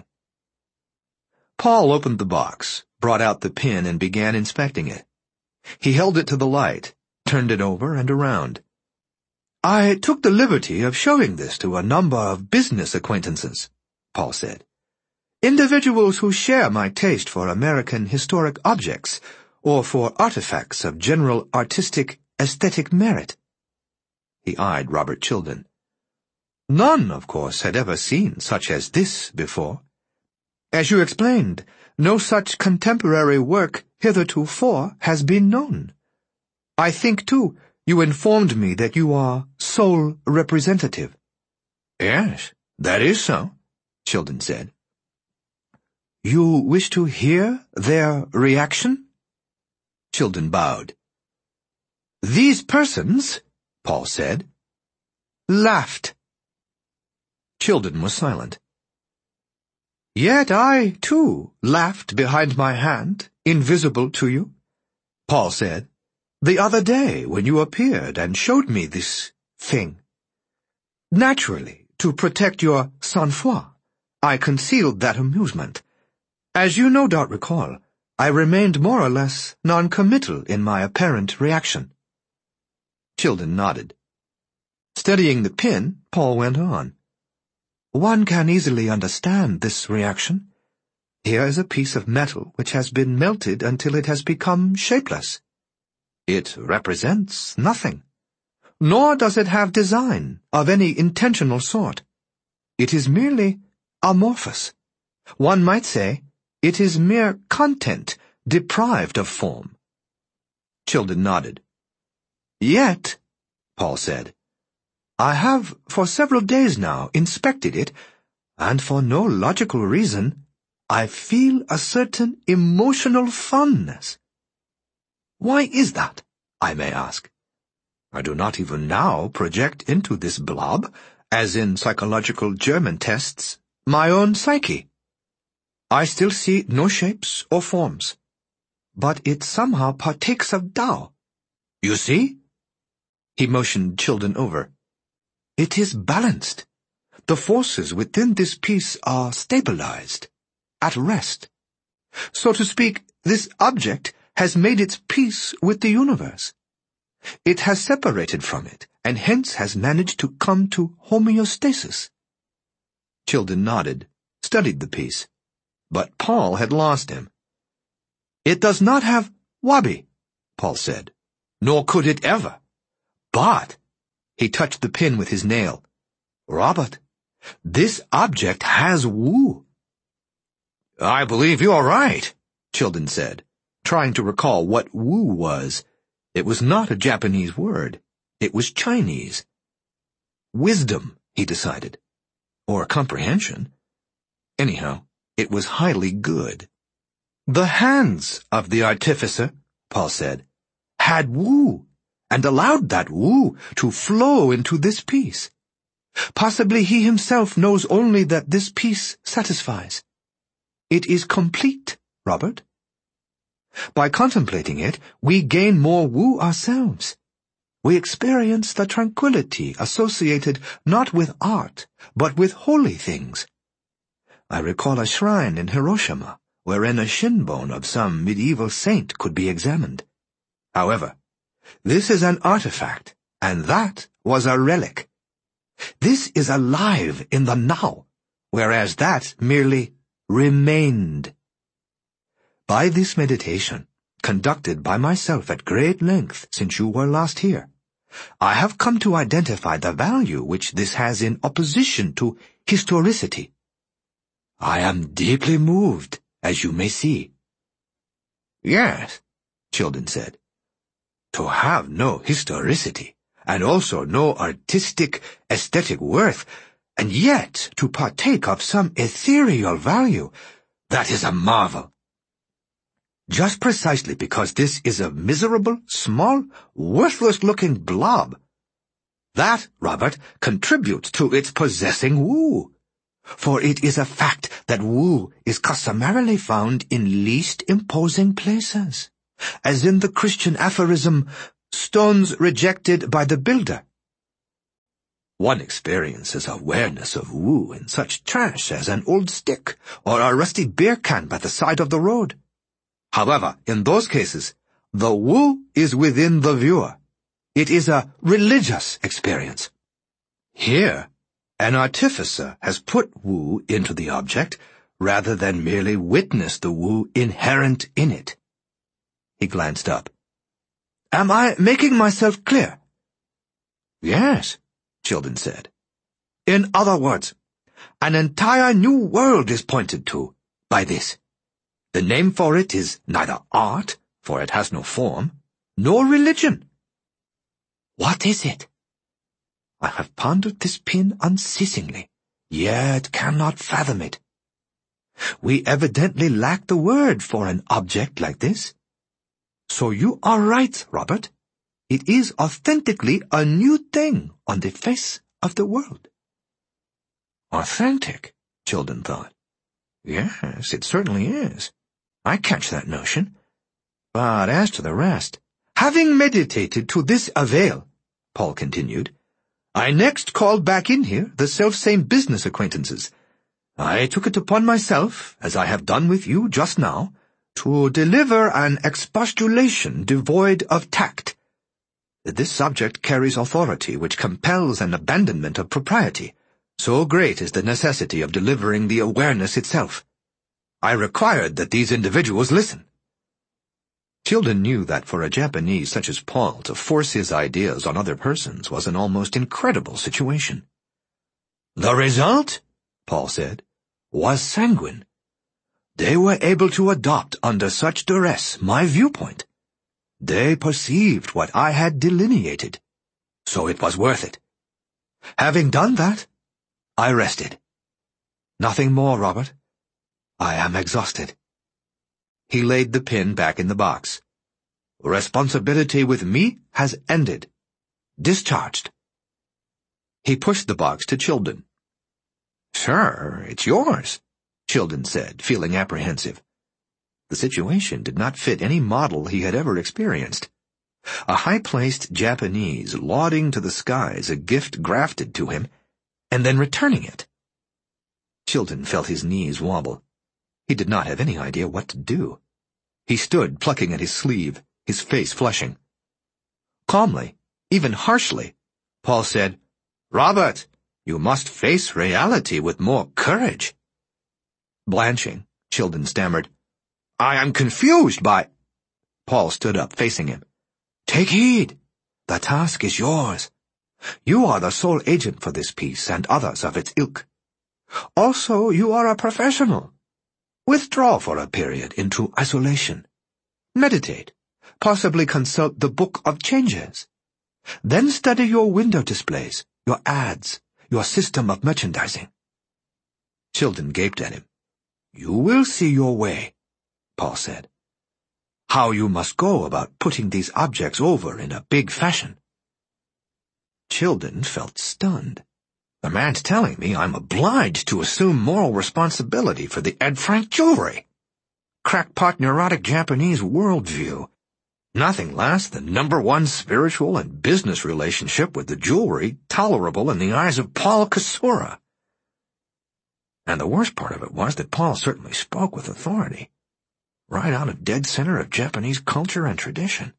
Paul opened the box, brought out the pin, and began inspecting it. He held it to the light, turned it over and around. "I took the liberty of showing this to a number of business acquaintances," Paul said. "Individuals who share my taste for American historic objects, or for artifacts of general artistic, aesthetic merit. He eyed Robert Childen. None, of course, had ever seen such as this before. As you explained, no such contemporary work heretofore has been known. I think, too, you informed me that you are sole representative. Yes, that is so, Childen said. You wish to hear their reaction? Childen bowed. These persons, Paul said, laughed. Childen was silent. Yet I, too, laughed behind my hand, invisible to you, Paul said, the other day when you appeared and showed me this thing. Naturally, to protect your sang-froid, I concealed that amusement. As you no doubt recall, I remained more or less non-committal in my apparent reaction. Childen nodded. Studying the pin, Paul went on. One can easily understand this reaction. Here is a piece of metal which has been melted until it has become shapeless. It represents nothing, nor does it have design of any intentional sort. It is merely amorphous. One might say it is mere content deprived of form. Childen nodded. Yet, Paul said, I have for several days now inspected it, and for no logical reason, I feel a certain emotional fondness. Why is that, I may ask? I do not even now project into this blob, as in psychological German tests, my own psyche. I still see no shapes or forms, but it somehow partakes of Tao. You see? He motioned Childen over. It is balanced. The forces within this piece are stabilized, at rest. So to speak, this object has made its peace with the universe. It has separated from it, and hence has managed to come to homeostasis. Childen nodded, studied the piece, but Paul had lost him. It does not have wabi, Paul said, nor could it ever. But, he touched the pin with his nail, Robert, this object has wu. I believe you are right, Childen said, trying to recall what wu was. It was not a Japanese word. It was Chinese. Wisdom, he decided. Or comprehension. Anyhow, it was highly good. The hands of the artificer, Paul said, had wu, and allowed that wu to flow into this piece. Possibly he himself knows only that this piece satisfies. It is complete, Robert. By contemplating it, we gain more wu ourselves. We experience the tranquility associated not with art, but with holy things. I recall a shrine in Hiroshima, wherein a shin bone of some medieval saint could be examined. However, this is an artifact, and that was a relic. This is alive in the now, whereas that merely remained. By this meditation, conducted by myself at great length since you were last here, I have come to identify the value which this has in opposition to historicity. I am deeply moved, as you may see. Yes, Childen said. To have no historicity, and also no artistic, aesthetic worth, and yet to partake of some ethereal value, that is a marvel. Just precisely because this is a miserable, small, worthless-looking blob. That, Robert, contributes to its possessing wu. For it is a fact that wu is customarily found in least imposing places, as in the Christian aphorism, stones rejected by the builder. One experiences awareness of wu in such trash as an old stick or a rusty beer can by the side of the road. However, in those cases, the wu is within the viewer. It is a religious experience. Here, an artificer has put wu into the object rather than merely witness the wu inherent in it. He glanced up. Am I making myself clear? Yes, Childen said. In other words, an entire new world is pointed to by this. The name for it is neither art, for it has no form, nor religion. What is it? I have pondered this pin unceasingly, yet cannot fathom it. We evidently lack the word for an object like this. So you are right, Robert. It is authentically a new thing on the face of the world. Authentic, Childen thought. Yes, it certainly is. I catch that notion. But as to the rest— Having meditated to this avail, Paul continued, I next called back in here the self-same business acquaintances. I took it upon myself, as I have done with you just now, to deliver an expostulation devoid of tact. This subject carries authority which compels an abandonment of propriety. So great is the necessity of delivering the awareness itself. I required that these individuals listen. Childen knew that for a Japanese such as Paul to force his ideas on other persons was an almost incredible situation. The result, Paul said, was sanguine. They were able to adopt under such duress my viewpoint. They perceived what I had delineated, so it was worth it. Having done that, I rested. Nothing more, Robert. I am exhausted. He laid the pin back in the box. Responsibility with me has ended. Discharged. He pushed the box to Childen. Sure, it's yours, Childen said, feeling apprehensive. The situation did not fit any model he had ever experienced. A high-placed Japanese lauding to the skies a gift grafted to him, and then returning it. Childen felt his knees wobble. He did not have any idea what to do. He stood plucking at his sleeve, his face flushing. Calmly, even harshly, Paul said, Robert, you must face reality with more courage. Blanching, Childen stammered, I am confused by— Paul stood up, facing him. Take heed. The task is yours. You are the sole agent for this piece and others of its ilk. Also, you are a professional. Withdraw for a period into isolation. Meditate. Possibly consult the Book of Changes. Then study your window displays, your ads, your system of merchandising. Childen gaped at him. You will see your way, Paul said. How you must go about putting these objects over in a big fashion. Childen felt stunned. The man's telling me I'm obliged to assume moral responsibility for the Ed Frank jewelry. Crackpot neurotic Japanese worldview. Nothing less than number one spiritual and business relationship with the jewelry tolerable in the eyes of Paul Kasura. And the worst part of it was that Paul certainly spoke with authority, right out of dead center of Japanese culture and tradition.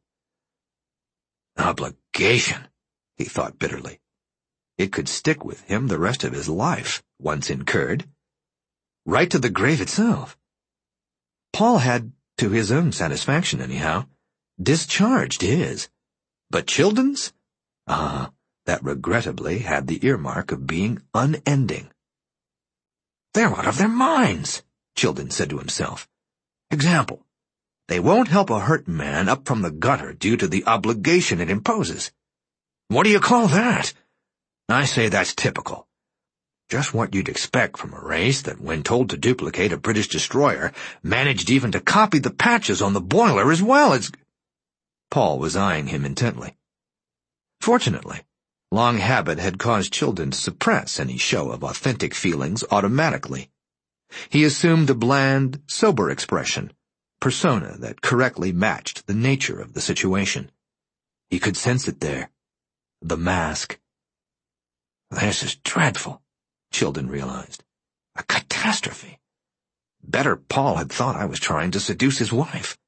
Obligation, he thought bitterly. It could stick with him the rest of his life, once incurred. Right to the grave itself. Paul had, to his own satisfaction anyhow, discharged his. But Childen's? Ah, that regrettably had the earmark of being unending. They're out of their minds, Childen said to himself. Example. They won't help a hurt man up from the gutter due to the obligation it imposes. What do you call that? I say that's typical. Just what you'd expect from a race that, when told to duplicate a British destroyer, managed even to copy the patches on the boiler as well as— Paul was eyeing him intently. Fortunately, long habit had caused Childen to suppress any show of authentic feelings automatically. He assumed a bland, sober expression, persona that correctly matched the nature of the situation. He could sense it there. The mask. This is dreadful, Childen realized. A catastrophe. Better Paul had thought I was trying to seduce his wife.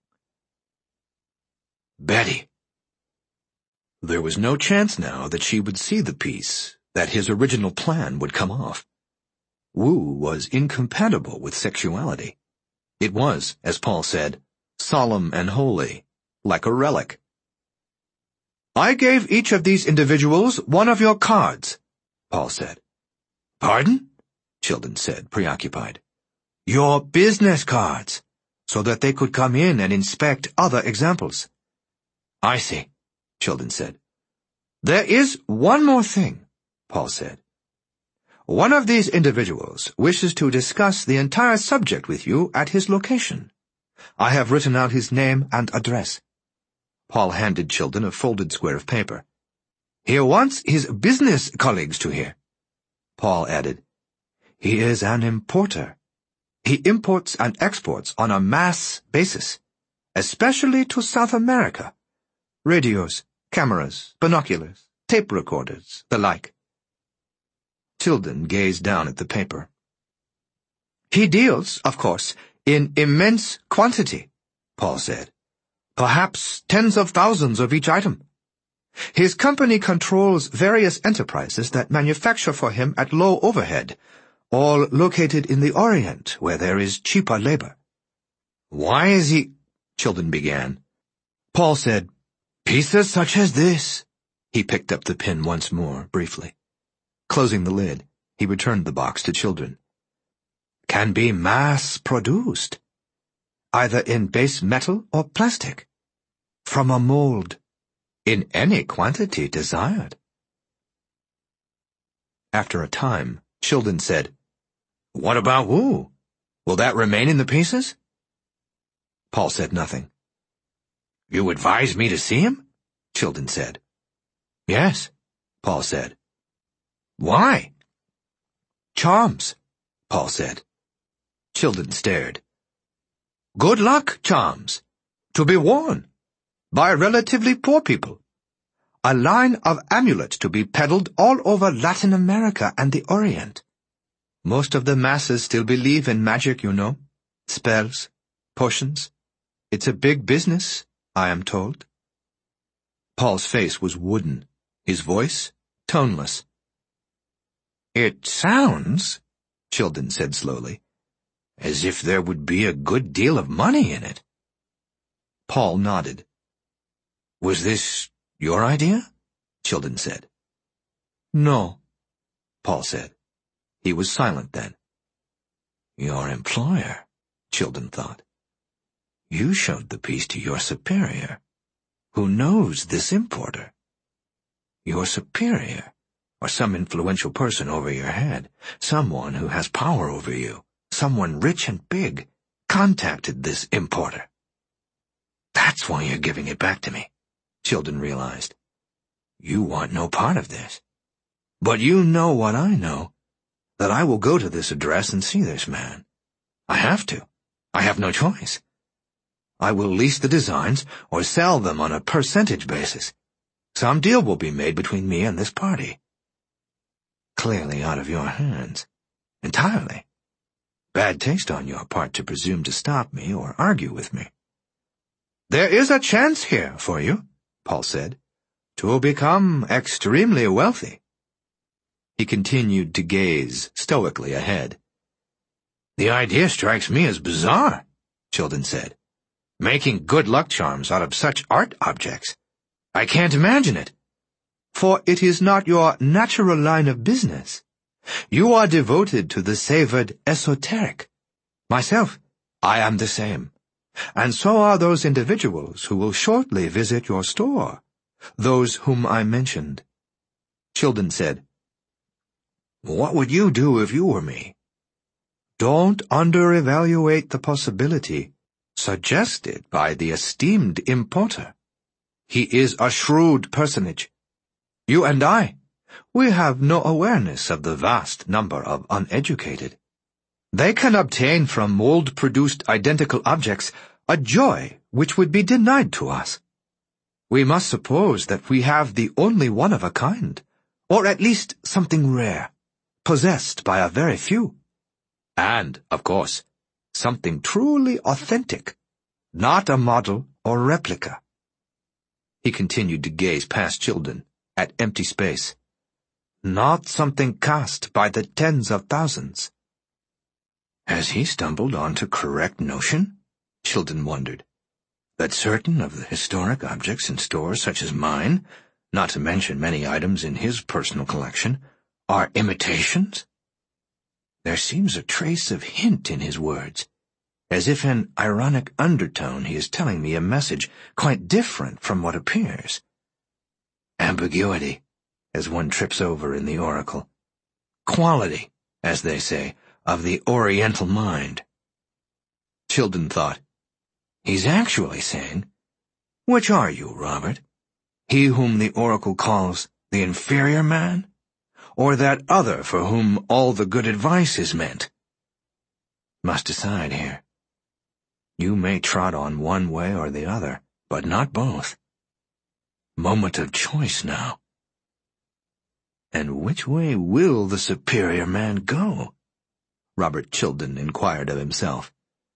Betty. There was no chance now that she would see the piece, that his original plan would come off. Wu was incompatible with sexuality. It was, as Paul said, solemn and holy, like a relic. "I gave each of these individuals one of your cards," Paul said. "Pardon?" Childen said, preoccupied. "Your business cards, so that they could come in and inspect other examples." "I see," Childen said. "There is one more thing," Paul said. "One of these individuals wishes to discuss the entire subject with you at his location. I have written out his name and address." Paul handed Childen a folded square of paper. "He wants his business colleagues to hear." Paul added, "He is an importer. He imports and exports on a mass basis, especially to South America. Radios, cameras, binoculars, tape recorders, the like." Childen gazed down at the paper. "He deals, of course, in immense quantity," Paul said. "Perhaps tens of thousands of each item. His company controls various enterprises that manufacture for him at low overhead, all located in the Orient, where there is cheaper labor." "Why is he—" Childen began. Paul said, "Pieces such as this." He picked up the pin once more, briefly. Closing the lid, he returned the box to Childen. "Can be mass-produced, either in base metal or plastic, from a mold, in any quantity desired." After a time, Childen said, "What about Wu? Will that remain in the pieces?" Paul said nothing. "You advise me to see him?" Childen said. "Yes," Paul said. "Why?" "Charms," Paul said. Childen stared. "Good luck charms, to be worn by relatively poor people. A line of amulets to be peddled all over Latin America and the Orient. Most of the masses still believe in magic, you know. Spells, potions. It's a big business, I am told." Paul's face was wooden, his voice toneless. "It sounds," Childen said slowly, "as if there would be a good deal of money in it." Paul nodded. "Was this your idea?" Childen said. "No," Paul said. He was silent then. "Your employer," Childen thought. "You showed the piece to your superior, who knows this importer. Your superior, or some influential person over your head, someone who has power over you, someone rich and big, contacted this importer. That's why you're giving it back to me," Childen realized. "You want no part of this. But you know what I know, that I will go to this address and see this man. I have to. I have no choice. I will lease the designs or sell them on a percentage basis. Some deal will be made between me and this party. Clearly out of your hands. Entirely. Bad taste on your part to presume to stop me or argue with me." "There is a chance here for you," Paul said, "to become extremely wealthy." He continued to gaze stoically ahead. "The idea strikes me as bizarre," Childen said. "Making good luck charms out of such art objects. I can't imagine it." "For it is not your natural line of business. You are devoted to the savored esoteric. Myself, I am the same. And so are those individuals who will shortly visit your store, those whom I mentioned." Childen said, "What would you do if you were me?" "Don't under-evaluate the possibility suggested by the esteemed importer. He is a shrewd personage. You and I, we have no awareness of the vast number of uneducated. They can obtain from mold-produced identical objects a joy which would be denied to us. We must suppose that we have the only one of a kind, or at least something rare, possessed by a very few. And, of course, something truly authentic, not a model or replica." He continued to gaze past Childen, at empty space. "Not something cast by the tens of thousands." "Has he stumbled onto correct notion?" Childen wondered. that certain of the historic objects in stores such as mine, not to mention many items in his personal collection, are imitations? There seems a trace of hint in his words, as if in ironic undertone he is telling me a message quite different from what appears. Ambiguity, as one trips over in the oracle. Quality, as they say, of the Oriental mind. Childen thought, he's actually saying, which are you, Robert? He whom the oracle calls the inferior man? Or that other for whom all the good advice is meant? Must decide here. You may trot on one way or the other, but not both. Moment of choice now. And which way will the superior man go? Robert Childen inquired of himself.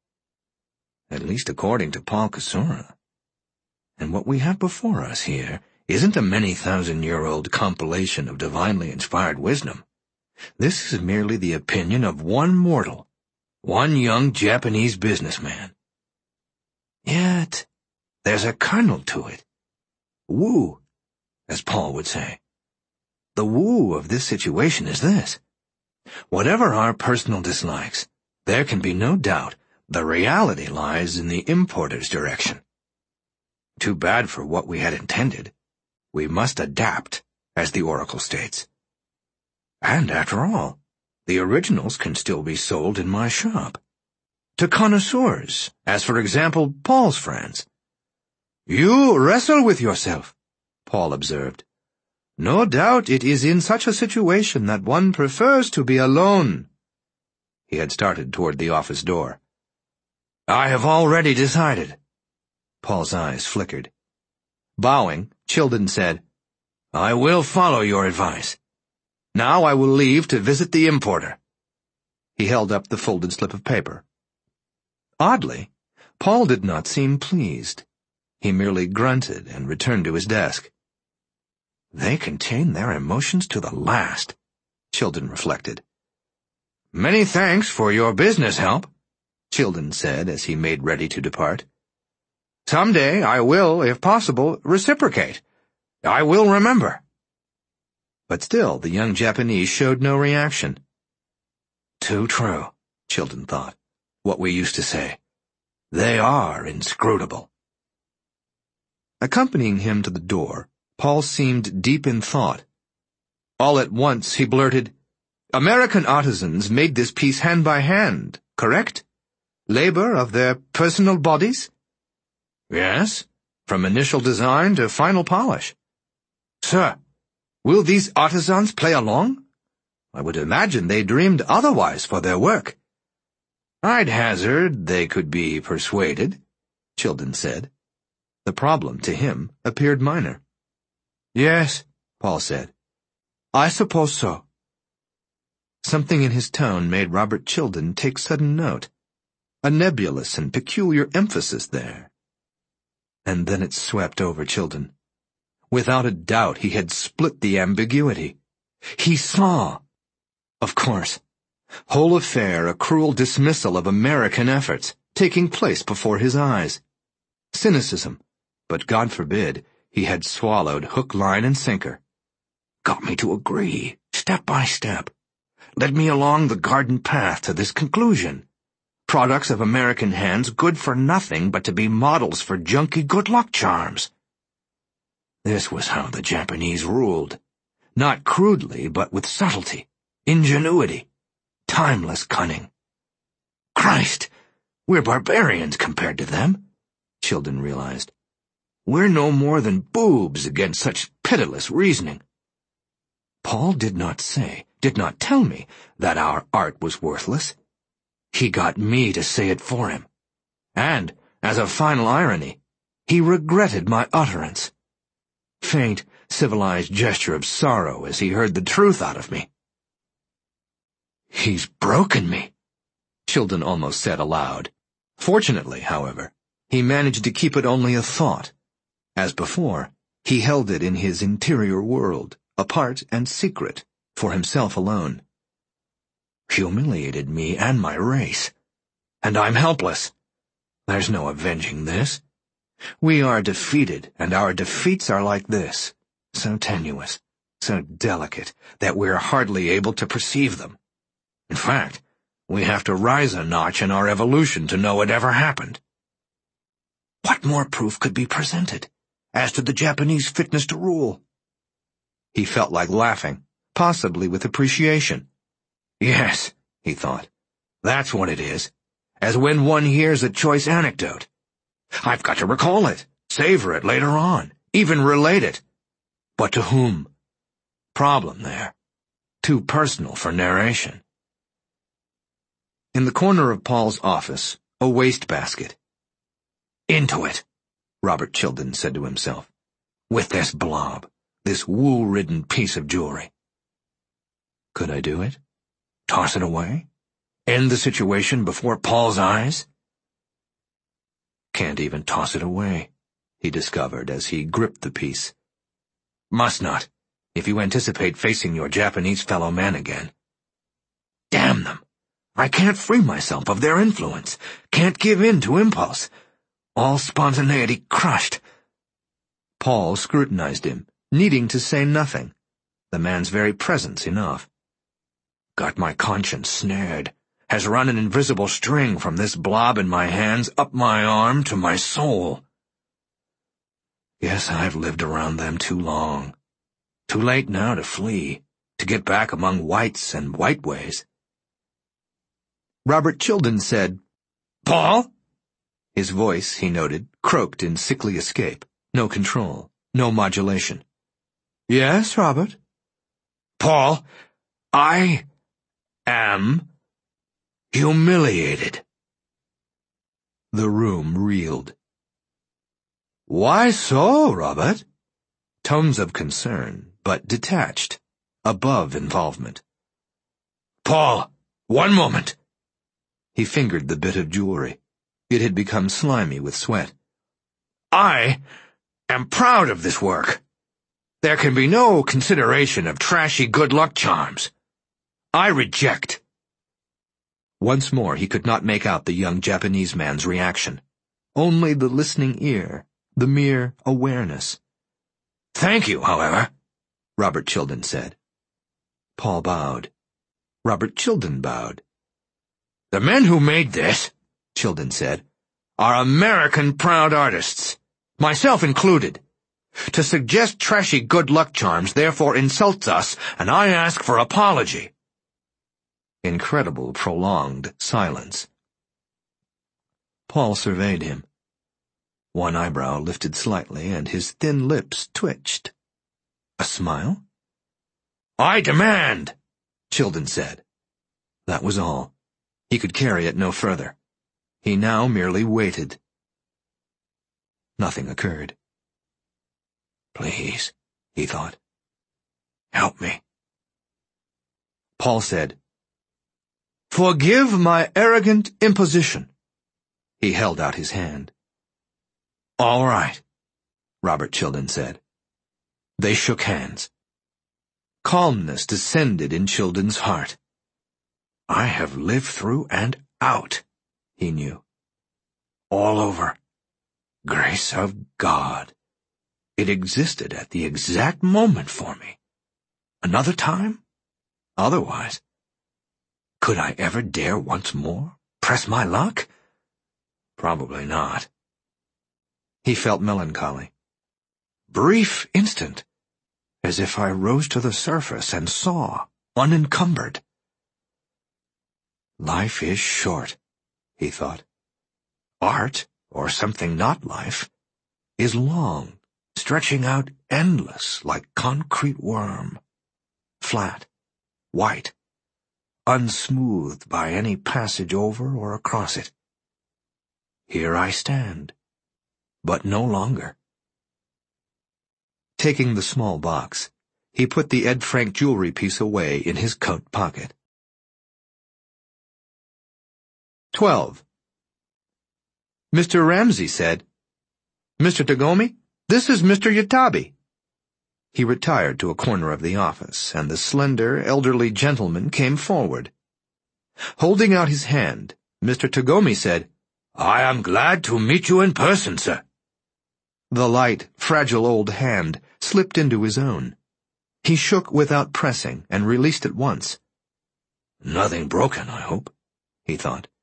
At least according to Paul Kosura. And what we have before us here isn't a many-thousand-year-old compilation of divinely inspired wisdom. This is merely the opinion of one mortal, one young Japanese businessman. Yet, there's a kernel to it. Woo, as Paul would say. The woo of this situation is this. Whatever our personal dislikes, there can be no doubt the reality lies in the importer's direction. Too bad for what we had intended. We must adapt, as the oracle states. And after all, the originals can still be sold in my shop. To connoisseurs, as for example Paul's friends. You wrestle with yourself, Paul observed. No doubt it is in such a situation that one prefers to be alone. He had started toward the office door. I have already decided. Paul's eyes flickered. Bowing, Childen said, I will follow your advice. Now I will leave to visit the importer. He held up the folded slip of paper. Oddly, Paul did not seem pleased. He merely grunted and returned to his desk. They contain their emotions to the last, Childen reflected. Many thanks for your business help, Childen said as he made ready to depart. Someday I will, if possible, reciprocate. I will remember. But still the young Japanese showed no reaction. Too true, Childen thought, what we used to say. They are inscrutable. Accompanying him to the door, Paul seemed deep in thought. All at once he blurted, American artisans made this piece hand by hand, correct? Labor of their personal bodies? Yes, from initial design to final polish. Sir, will these artisans play along? I would imagine they dreamed otherwise for their work. I'd hazard they could be persuaded, Childen said. The problem to him appeared minor. Yes, Paul said. I suppose so. Something in his tone made Robert Childen take sudden note. A nebulous and peculiar emphasis there. And then it swept over Childen. Without a doubt he had split the ambiguity. He saw. Of course. Whole affair a cruel dismissal of American efforts, taking place before his eyes. Cynicism, but God forbid, he had swallowed hook, line, and sinker. Got me to agree, step by step. Led me along the garden path to this conclusion. Products of American hands good for nothing but to be models for junky good luck charms. This was how the Japanese ruled. Not crudely, but with subtlety, ingenuity, timeless cunning. Christ, we're barbarians compared to them, Childen realized. We're no more than boobs against such pitiless reasoning. Paul did not say, did not tell me, that our art was worthless. He got me to say it for him. And, as a final irony, he regretted my utterance. Faint, civilized gesture of sorrow as he heard the truth out of me. He's broken me, Childen almost said aloud. Fortunately, however, he managed to keep it only a thought. As before, he held it in his interior world, apart and secret, for himself alone. Humiliated me and my race. And I'm helpless. There's no avenging this. We are defeated, and our defeats are like this, so tenuous, so delicate, that we're hardly able to perceive them. In fact, we have to rise a notch in our evolution to know it ever happened. What more proof could be presented as to the Japanese fitness to rule? He felt like laughing, possibly with appreciation. Yes, he thought, that's what it is, as when one hears a choice anecdote. I've got to recall it, savor it later on, even relate it. But to whom? Problem there. Too personal for narration. In the corner of Paul's office, a wastebasket. Into it, Robert Chilton said to himself, with this blob, this wool-ridden piece of jewelry. Could I do it? Toss it away? End the situation before Paul's eyes? Can't even toss it away, he discovered as he gripped the piece. Must not, if you anticipate facing your Japanese fellow man again. Damn them! I can't free myself of their influence, can't give in to impulse. All spontaneity crushed. Paul scrutinized him, needing to say nothing. The man's very presence enough. Got my conscience snared, has run an invisible string from this blob in my hands up my arm to my soul. Yes, I've lived around them too long. Too late now to flee, to get back among whites and white ways. Robert Chilton said, Paul? His voice, he noted, croaked in sickly escape. No control, no modulation. Yes, Robert? Paul, I am humiliated. The room reeled. Why so, Robert? Tones of concern, but detached, above involvement. Paul, one moment. He fingered the bit of jewelry. It had become slimy with sweat. I am proud of this work. There can be no consideration of trashy good luck charms. I reject. Once more he could not make out the young Japanese man's reaction. Only the listening ear, the mere awareness. Thank you, however, Robert Chilton said. Paul bowed. Robert Chilton bowed. The men who made this, Chilton said, are American proud artists, myself included. To suggest trashy good luck charms therefore insults us, and I ask for apology. Incredible, prolonged silence. Paul surveyed him. One eyebrow lifted slightly, and his thin lips twitched. A smile? I demand, Chilton said. That was all. He could carry it no further. He now merely waited. Nothing occurred. Please, he thought. Help me. Paul said, Forgive my arrogant imposition. He held out his hand. All right, Robert Chilton said. They shook hands. Calmness descended in Chilton's heart. I have lived through and out, he knew. All over. Grace of God. It existed at the exact moment for me. Another time? Otherwise. Could I ever dare once more press my luck? Probably not. He felt melancholy. Brief instant, as if I rose to the surface and saw, unencumbered. Life is short, he thought. Art, or something not life, is long, stretching out endless like concrete worm. Flat, white, unsmoothed by any passage over or across it. Here I stand, but no longer. Taking the small box, he put the Ed Frank jewelry piece away in his coat pocket. Twelve. Mister Ramsey said, Mister Tagomi, this is Mister Yatabe. He retired to a corner of the office, and the slender, elderly gentleman came forward. Holding out his hand, Mister Tagomi said, I am glad to meet you in person, sir. The light, fragile old hand slipped into his own. He shook without pressing and released it once. Nothing broken, I hope, he thought.